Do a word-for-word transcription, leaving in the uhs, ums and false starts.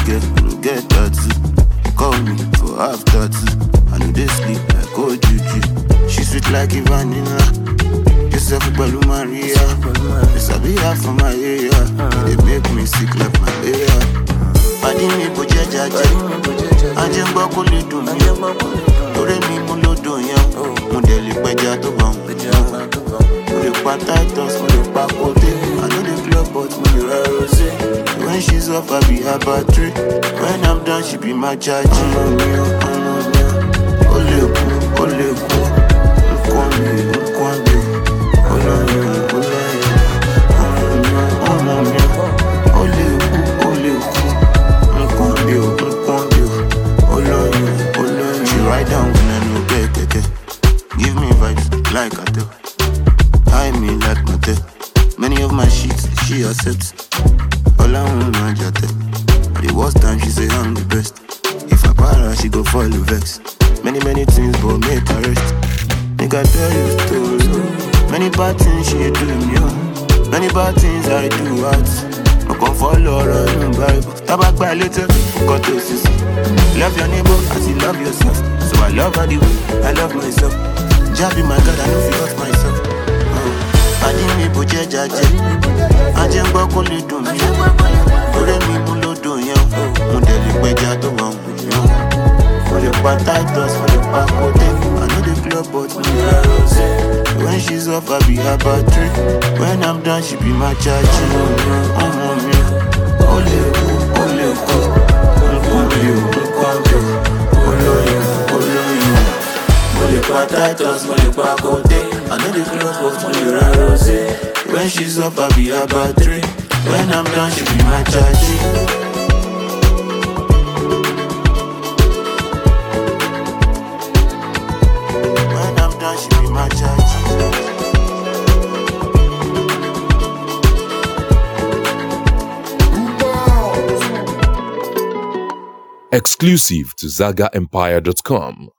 girl, I no get tattoo. Call me for after two. I know they sleep like old juju. She sweet like a vanilla. Yourself Balu Maria. This I be half from my area. They make me sick like malaria. Padi mi boje jaje. Anje ngba ko le dun mi. Ore mi mo lo do yan. Mo de le peja to ba won. Mo le pa Titus, mo le pa Kote. I know the club but mo le ra rose. When she's off I be her battery. When I'm done she be my charge. Oh mi oh, oh mi oh. Ole ku, ole ku. Nkwami, nkwami. Ole mi, ole mi. Oh mi oh, oh mi oh. Ole ku, ole ku. Nkwami, nkwami. Ole mi, ole mi. She ride down when I no get keke. Give me vibes like I do. High me like Mate. Many of my sheets she accepts. All I want my jate. The worst time she say I'm the best. If I para she go fall the vex. Many many things but make her rest. Nigga tell you stories. Many bad things she do me. Many bad things I do out. I can follow her in the Bible. Tabak by later, got to sis. Love your neighbor as you love yourself. So I love her the way I love myself. Jabby my God, I know feel hurt myself. I didn't me boje jaje. I just go call it to me. Ore mi mo lo do yan. Mo de le peja to wa won. For the pa Titus, for the pa Kote. I know the club but mo la rose. When she's off I be her battery. When I'm done she be my charge. Oh mi ole ku, ole ku. Nkwami, nkwami. Oloyin, oloyin. Mo le pa Titus, mo le pa Kote. I know the club but mo la rose. When she's up I be her battery. When I'm done she be my charge. When I'm done she be my charge. Exclusive to Zaga Empire dot com.